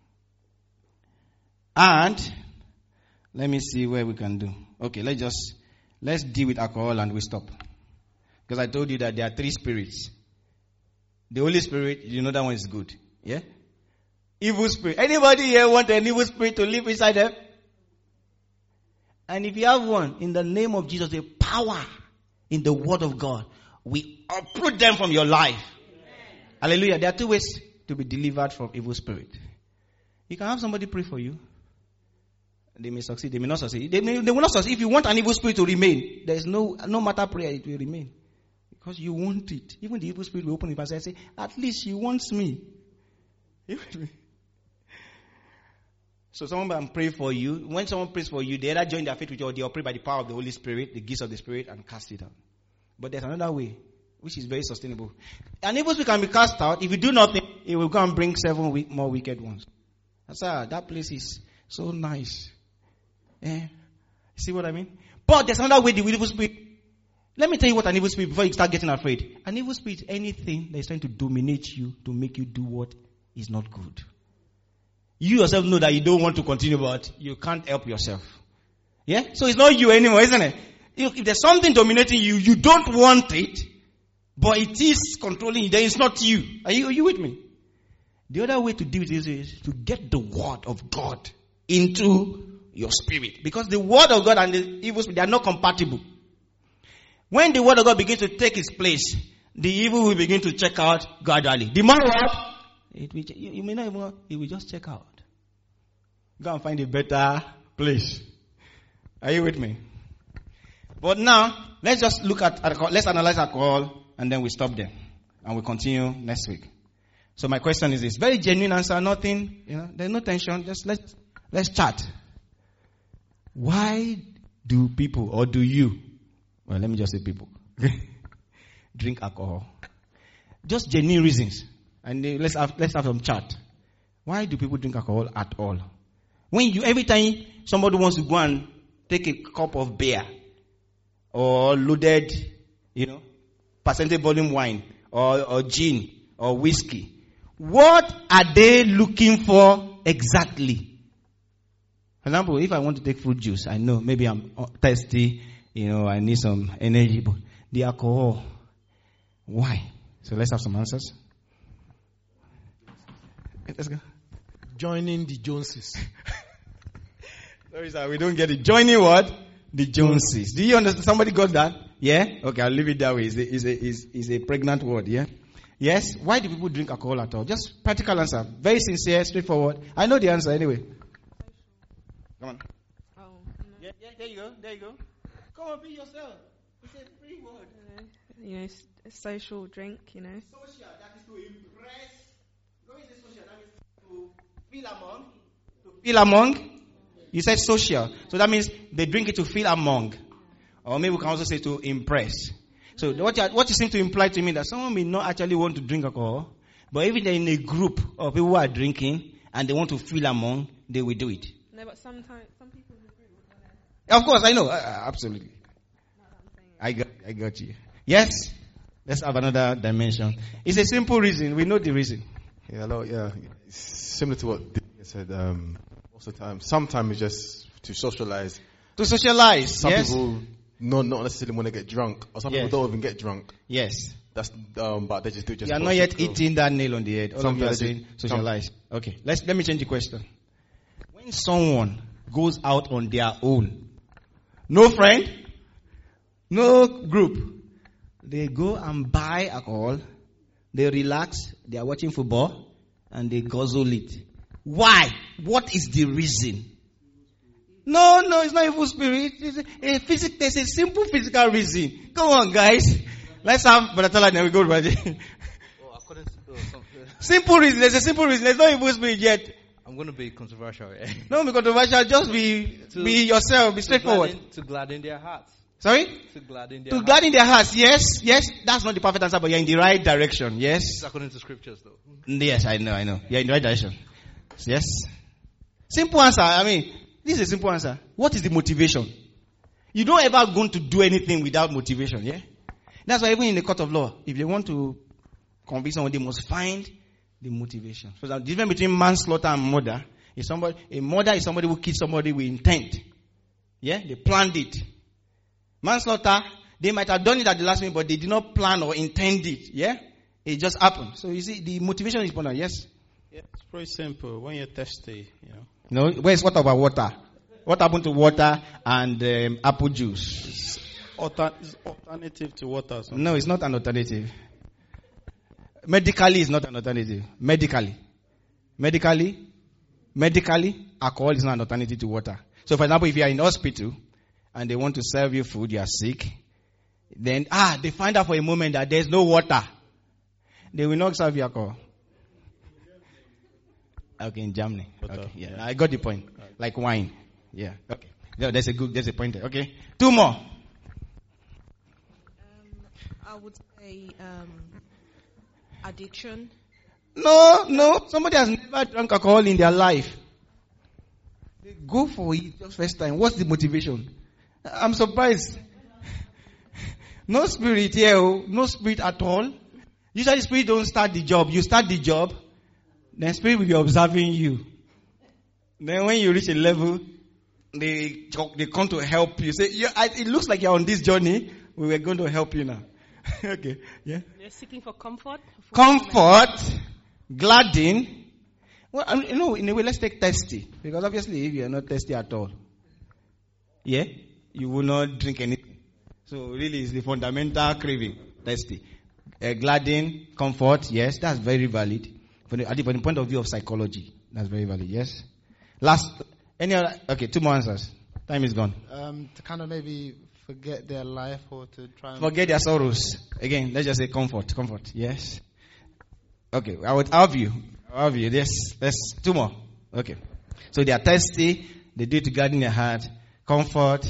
And, let me see where we can do. Okay, let's deal with alcohol and we stop. Because I told you that there are 3 spirits. The Holy Spirit, that one is good. Yeah? Evil spirit. Anybody here want an evil spirit to live inside them? And if you have one, in the name of Jesus, the power in the word of God, we uproot them from your life. Amen. Hallelujah. There are 2 ways to be delivered from evil spirit. You can have somebody pray for you. They may succeed, they may not succeed. They will not succeed. If you want an evil spirit to remain, there is no matter prayer, it will remain. Because you want it. Even the evil spirit will open his and say, at least she wants me. So someone can pray for you. When someone prays for you, they either join their faith with you or they operate by the power of the Holy Spirit, the gifts of the Spirit, and cast it out. But there's another way, which is very sustainable. An evil spirit can be cast out. If you do nothing, it will go and bring 7 more wicked ones. That place is so nice. Yeah. See what I mean? But there's another way the evil spirit. Let me tell you what an evil spirit, before you start getting afraid. An evil spirit is anything that is trying to dominate you to make you do what is not good. You yourself know that you don't want to continue, but you can't help yourself. Yeah? So it's not you anymore, isn't it? If there's something dominating you, you don't want it, but it is controlling you, then it's not you. Are you with me? The other way to deal with this is to get the word of God into your spirit. Because the word of God and the evil spirit, they are not compatible. When the word of God begins to take its place, the evil will begin to check out gradually. The more what? You may not even, it will just check out. Go and find a better place. Are you with me? But now, let's just look at alcohol. Let's analyze alcohol, and then we stop there. And we'll continue next week. So my question is this. Very genuine answer, nothing, there's no tension. Just let's chat. Why do people, or do you, well, let me just say people, drink alcohol? Just genuine reasons. And let's have some chat. Why do people drink alcohol at all? Every time somebody wants to go and take a cup of beer, or loaded, percentage volume wine, or gin, or whiskey, what are they looking for exactly? For example, if I want to take fruit juice, I know maybe I'm thirsty, I need some energy, but the alcohol, why? So let's have some answers. Let's go. Joining the Joneses. Sorry, sir, we don't get it. Joining what? The Joneses. Do you understand? Somebody got that? Yeah? Okay, I'll leave it that way. It's a pregnant word, yeah? Yes? Why do people drink alcohol at all? Just practical answer. Very sincere, straightforward. I know the answer anyway. Come on. Oh, yeah, there you go. Come on, be yourself. It's a free word. It's a social drink, Social, that is to impress. When you say social, that means to feel among. To feel among. You said social. So that means they drink it to feel among. Or maybe we can also say to impress. So what you seem to imply to me that someone may not actually want to drink alcohol, but even they're in a group of people who are drinking and they want to feel among, they will do it. No, but sometimes some people agree with Of course, I know. Absolutely. I got you. Yes? Let's have another dimension. It's a simple reason. We know the reason. Yeah, hello. Yeah, it's similar to what Dick said. Most of the time, sometimes it's just to socialize. To socialize. Some yes. people not necessarily want to get drunk, or some Yes. people don't even get drunk. Yes. That's but they just do it just. You are for not yet sake of- hitting that nail on the head. All of you are Sometimes saying socialize. Okay. Let me change the question. When someone goes out on their own, no friend, no group, they go and buy alcohol, they relax, they are watching football, and they guzzle it. Why? What is the reason? No, it's not evil spirit. There's a simple physical reason. Come on, guys. Let's have Brother Tala and then we go to Simple reason. There's a simple reason. There's no evil spirit yet. I'm going to be controversial. Don't be controversial. Just be yourself. Be straightforward. To gladden their hearts. Sorry? To gladden their To hearts. gladden their hearts. Yes. That's not the perfect answer, but you're in the right direction. Yes. It's according to scriptures, though. Yes, I know. You're in the right direction. Yes. Simple answer. This is a simple answer. What is the motivation? You don't ever going to do anything without motivation, yeah? That's why even in the court of law, if they want to convict someone, they must find the motivation. So the difference between manslaughter and murder is a murder is somebody who kills somebody with intent. Yeah? They planned it. Manslaughter, they might have done it at the last minute, but they did not plan or intend it. Yeah? It just happened. So you see, the motivation is important. Yes? Yeah, it's pretty simple. When you're thirsty, What about water? What happened to water and apple juice? It's alternative to water. No, it's not an alternative. Medically, it's not an alternative. Medically, alcohol is not an alternative to water. So, for example, if you are in hospital and they want to serve you food, you are sick, then they find out for a moment that there's no water. They will not serve you alcohol. Okay, in Germany. Okay, yeah. I got the point. Like wine. Yeah. Okay. There's a point there. Okay. Two more. I would say addiction. No. Somebody has never drunk alcohol in their life. They go for it just first time. What's the motivation? I'm surprised. No spirit here. No spirit at all. Usually spirit don't start the job. You start the job. Then spirit will be observing you. Then when you reach a level, they come to help you. Say, it looks like you're on this journey. We were going to help you now. Okay. Yeah. They're seeking for comfort. Comfort, gladden. Well, in a way, let's take thirsty. Because obviously, if you're not thirsty at all, yeah, you will not drink anything. So really it's the fundamental craving, thirsty. Gladden, comfort, yes, that's very valid. From the point of view of psychology, that's very valid, yes. Last, any other, okay, 2 more answers. Time is gone. To kind of maybe forget their life or to try and... Forget their sorrows. Again, let's just say comfort, yes. Okay, I'll have you. Yes, there's 2 more. Okay. So they are thirsty, they do it to gladden their heart. Comfort,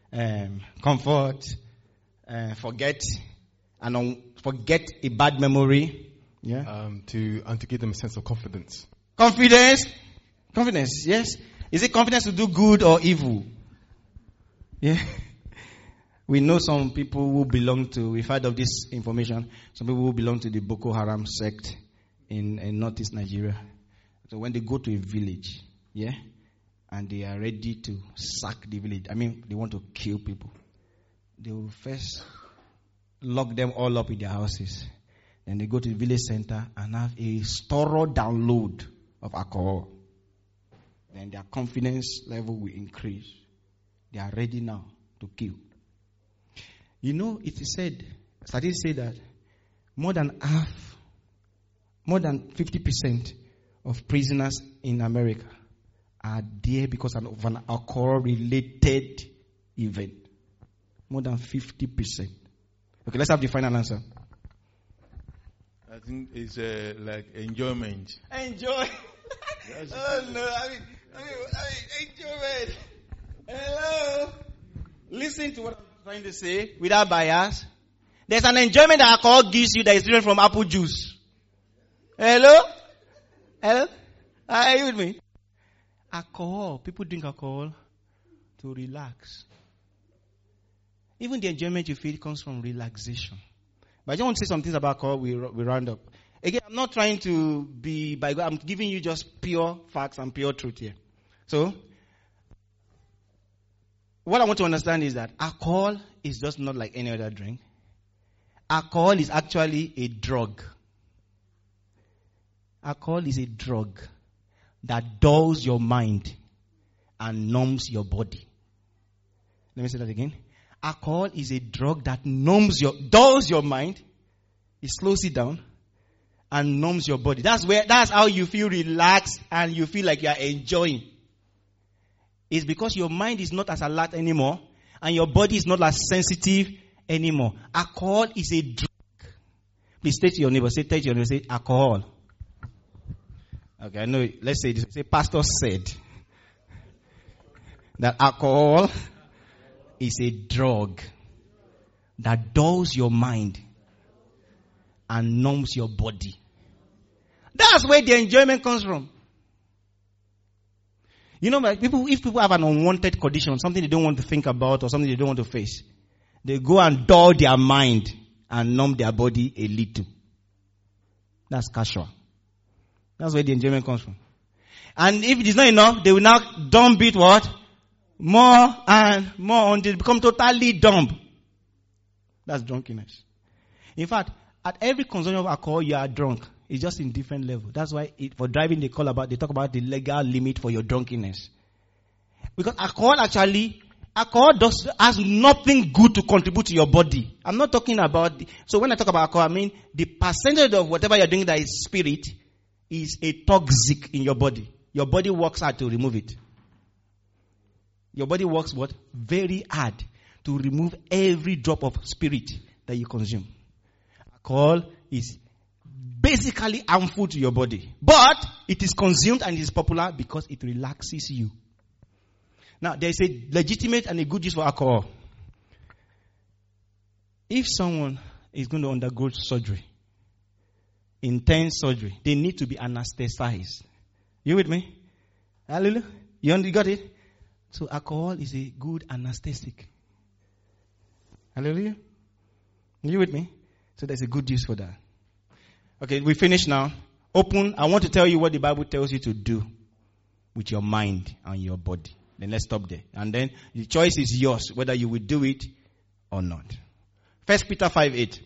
forget, and forget a bad memory. Yeah. To give them a sense of confidence. Confidence, yes. Is it confidence to do good or evil? Yeah. We know some people who belong to, we've heard of this information, some people who belong to the Boko Haram sect in northeast Nigeria. So when they go to a village, yeah, and they are ready to sack the village, they want to kill people, they will first lock them all up in their houses. Then they go to the village center and have a thorough download of alcohol. Then their confidence level will increase. They are ready now to kill. You know, it is said, statistics say that more than 50% of prisoners in America are there because of an alcohol-related event. More than 50%. Okay, let's have the final answer. I think it's like enjoyment. Enjoy. Oh no! Enjoyment. Hello. Listen to what I'm trying to say without bias. There's an enjoyment that alcohol gives you that is different from apple juice. Hello? Are you with me? Alcohol. People drink alcohol to relax. Even the enjoyment you feel comes from relaxation. But I just want to say some things about alcohol. We round up. Again, I'm not trying to be by God. I'm giving you just pure facts and pure truth here. So, what I want to understand is that alcohol is just not like any other drink. Alcohol is actually a drug. Alcohol is a drug that dulls your mind and numbs your body. Let me say that again. Alcohol is a drug that dulls your mind, it slows it down, and numbs your body. That's how you feel relaxed and you feel like you are enjoying. It's because your mind is not as alert anymore and your body is not as sensitive anymore. Alcohol is a drug. Please say to your neighbor, say alcohol. Okay, I know. Let's say this. Say, Pastor said that alcohol is a drug that dulls your mind and numbs your body. That's where the enjoyment comes from. You know, if people have an unwanted condition, something they don't want to think about or something they don't want to face, they go and dull their mind and numb their body a little. That's casual. That's where the enjoyment comes from. And if it is not enough, they will now dumb it what? More and more until they become totally dumb. That's drunkenness. In fact, at every consumption of alcohol, you are drunk. It's just in different level. That's why for driving they talk about the legal limit for your drunkenness. Because alcohol has nothing good to contribute to your body. I'm not talking about, so when I talk about alcohol, I mean the percentage of whatever you're doing that is spirit is a toxic in your body. Your body works hard to remove it. Your body works what? Very hard to remove every drop of spirit that you consume. Alcohol is basically harmful to your body. But it is consumed and it is popular because it relaxes you. Now, there is a legitimate and a good use for alcohol. If someone is going to undergo surgery, intense surgery, they need to be anesthetized. You with me? Hallelujah. You got it? So alcohol is a good anesthetic. Hallelujah. You with me? So there's a good use for that. Okay, we finish now. Open. I want to tell you what the Bible tells you to do with your mind and your body. Then let's stop there. And then the choice is yours, whether you will do it or not. 1 Peter 5:8.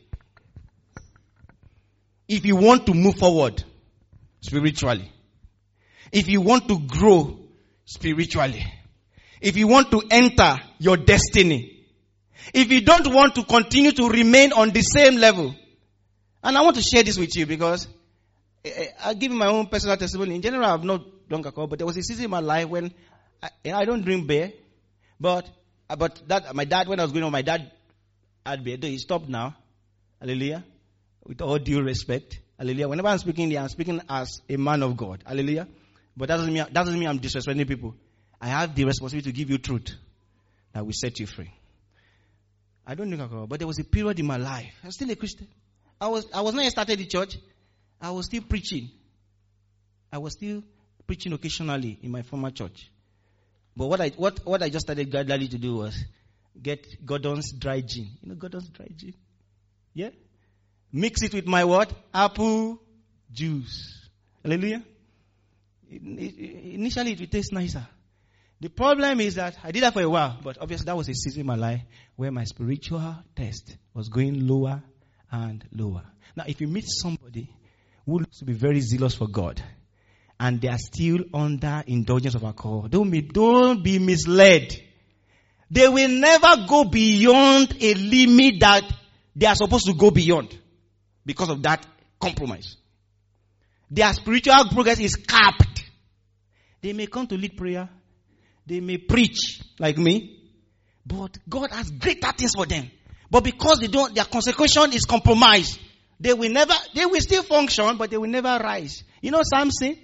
If you want to move forward spiritually, if you want to grow spiritually, if you want to enter your destiny, If you don't want to continue to remain on the same level, and I want to share this with you because I'll give you my own personal testimony. In general, I've not drunk alcohol, but there was a season in my life when I don't drink beer, but that my dad, when I was growing up, my dad had beer. Though he stopped now. Hallelujah. With all due respect. Hallelujah. Whenever I'm speaking here, I'm speaking as a man of God. Hallelujah. But that doesn't mean I'm disrespecting people. I have the responsibility to give you truth that will set you free. I don't drink alcohol, but there was a period in my life. I was still a Christian. I was not yet started the church. I was still preaching. I was still preaching occasionally in my former church. But what I just started gradually to do was get Gordon's dry gin. You know Gordon's dry gin? Yeah? Mix it with my what? Apple juice. Hallelujah. Initially it will taste nicer. The problem is that I did that for a while, but obviously that was a season in my life where my spiritual test was going lower and lower. Now, if you meet somebody who looks to be very zealous for God, and they are still under indulgence of alcohol, don't be misled. They will never go beyond a limit that they are supposed to go beyond because of that compromise. Their spiritual progress is capped. They may come to lead prayer. They may preach like me, but God has greater things for them. But because their consecration is compromised, they will still function, but they will never rise. You know Samson?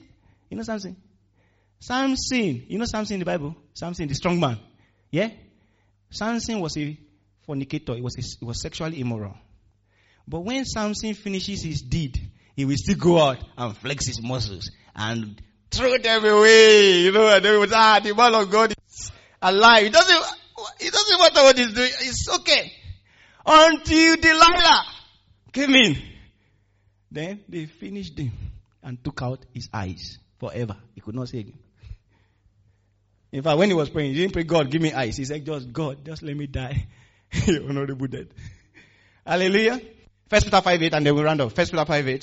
Samson in the Bible? Samson, the strong man. Yeah? Samson was a fornicator. He was sexually immoral. But when Samson finishes his deed, he will still go out and flex his muscles and throw them away. And everyone says, the man of God is alive. It doesn't matter what he's doing. It's okay. Until Delilah came in. Then they finished him and took out his eyes forever. He could not see again. In fact, when he was praying, he didn't pray, God, give me eyes. He said, just let me die. Honorable death. Hallelujah. 1 Peter 5:8, and then we'll round up. 1 Peter 5:8.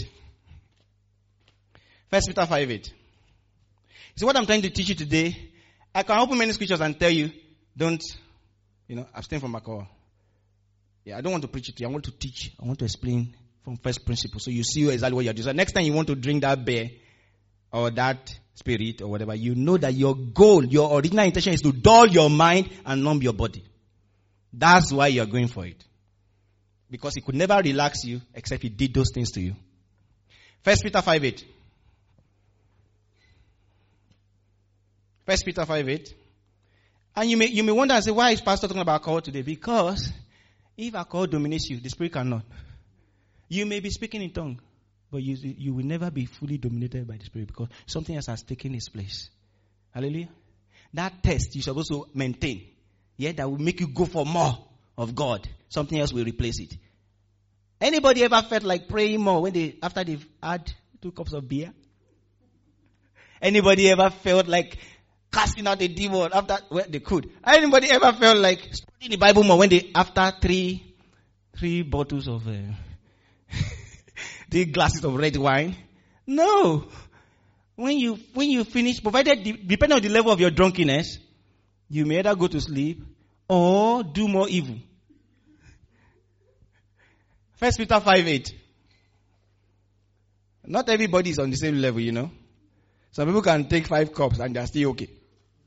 1 Peter 5:8. So what I'm trying to teach you today, I can open many scriptures and tell you, don't, abstain from alcohol. Yeah, I don't want to preach it to you. I want to teach. I want to explain from first principle. So you see exactly what you're doing. So next time you want to drink that beer or that spirit or whatever, you know that your goal, your original intention is to dull your mind and numb your body. That's why you're going for it. Because he could never relax you except he did those things to you. 1 Peter 5:8. 1 Peter 5:8. And you may wonder and say, why is Pastor talking about alcohol today? Because if alcohol dominates you, the spirit cannot. You may be speaking in tongue, but you will never be fully dominated by the spirit because something else has taken its place. Hallelujah. That test you're supposed to maintain. Yeah, that will make you go for more of God. Something else will replace it. Anybody ever felt like praying more after they've had 2 cups of beer? Anybody ever felt like casting out a demon after they could? Anybody ever felt like studying the Bible more after three bottles of 3 glasses of red wine? No. When you finish, provided depending on the level of your drunkenness, you may either go to sleep or do more evil. 1 Peter 5:8. Not everybody is on the same level, Some people can take 5 cups and they're still okay.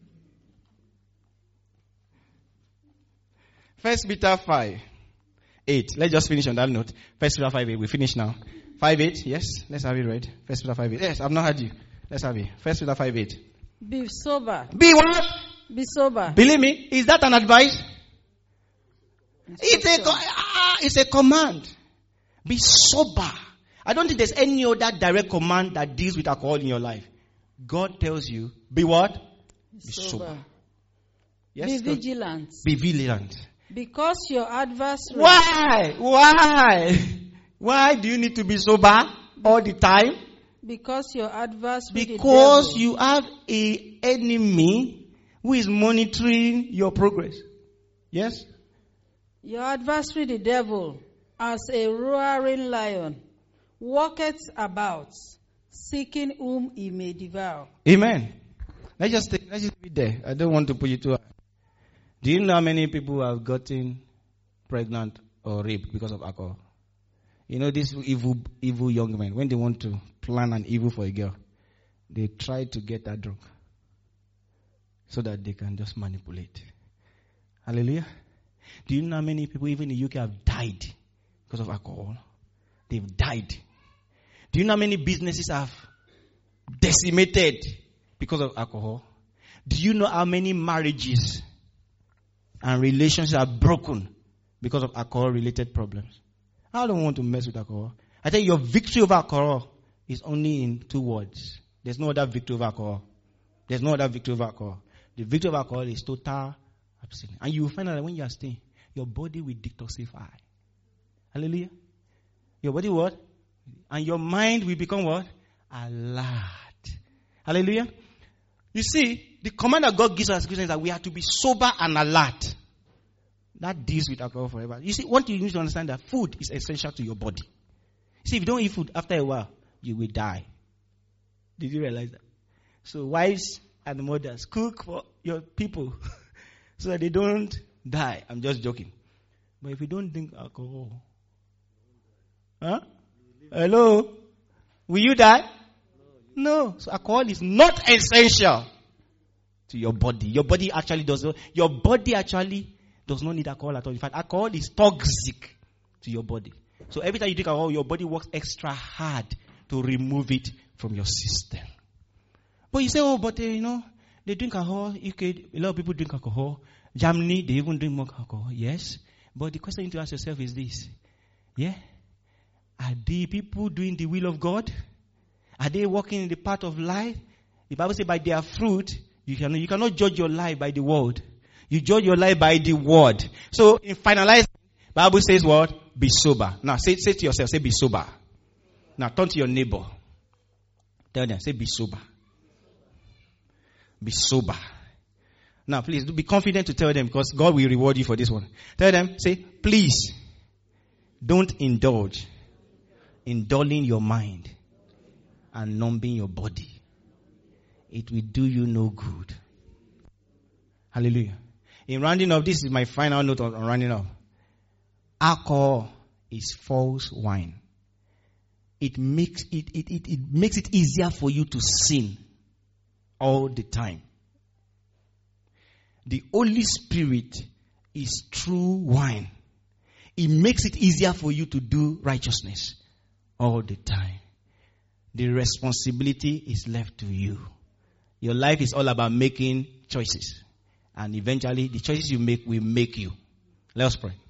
1 Peter 5:8. Let's just finish on that note. 1 Peter 5:8. We finish now. 5:8. Yes. Let's have it read. 1 Peter 5:8. Yes, I've not heard you. Let's have it. 1 Peter 5:8. Be sober. Be what? Be sober. Believe me. Is that an advice? It's a command. Be sober. I don't think there's any other direct command that deals with alcohol in your life. God tells you, be what? Be sober. Yes, be vigilant. Be vigilant. Because your adversary. Why do you need to be sober all the time? Because your adversary. Because you have an enemy who is monitoring your progress. Yes? Your adversary, the devil, as a roaring lion, walketh about, seeking whom he may devour. Amen. Let's just be there. I don't want to put you too high. Do you know how many people have gotten pregnant or raped because of alcohol. You know, these evil young men, when they want to plan an evil for a girl, they try to get her drunk so that they can just manipulate. Hallelujah. Do you know how many people, even in the UK, have died because of alcohol? They've died. Do you know how many businesses have decimated because of alcohol? Do you know how many marriages and relationships are broken because of alcohol-related problems? I don't want to mess with alcohol. I tell you, your victory over alcohol is only in 2 words. There's no other victory over alcohol. There's no other victory over alcohol. The victory over alcohol is total abstinence. And you will find out that when you are staying, your body will detoxify. Hallelujah. Your body what? And your mind will become what? Alert. Hallelujah. You see, the command that God gives us as Christians is that we have to be sober and alert. That deals with alcohol forever. You see, one thing you need to understand that food is essential to your body. See, if you don't eat food, after a while, you will die. Did you realize that? So wives and mothers, cook for your people so that they don't die. I'm just joking. But if you don't drink alcohol, hello? Will you die? No. So alcohol is not essential to your body. Your body actually does not need alcohol at all. In fact, alcohol is toxic to your body. So every time you drink alcohol, your body works extra hard to remove it from your system. But you say, they drink alcohol. UK, a lot of people drink alcohol. Germany, they even drink more alcohol. Yes. But the question you need to ask yourself is this. Yeah? Are the people doing the will of God? Are they walking in the path of life? The Bible says by their fruit, you cannot judge your life by the world. You judge your life by the word. So in finalizing, the Bible says what? Be sober. Now say to yourself, say be sober. Now turn to your neighbor. Tell them, say be sober. Be sober. Now please be confident to tell them because God will reward you for this one. Tell them, say, please don't indulge in dulling your mind and numbing your body. It will do you no good. Hallelujah. In rounding up, this is my final note on rounding up. Alcohol is false wine. It makes it easier for you to sin all the time. The Holy Spirit is true wine. It makes it easier for you to do righteousness all the time. The responsibility is left to you. Your life is all about making choices. And eventually, the choices you make will make you. Let us pray.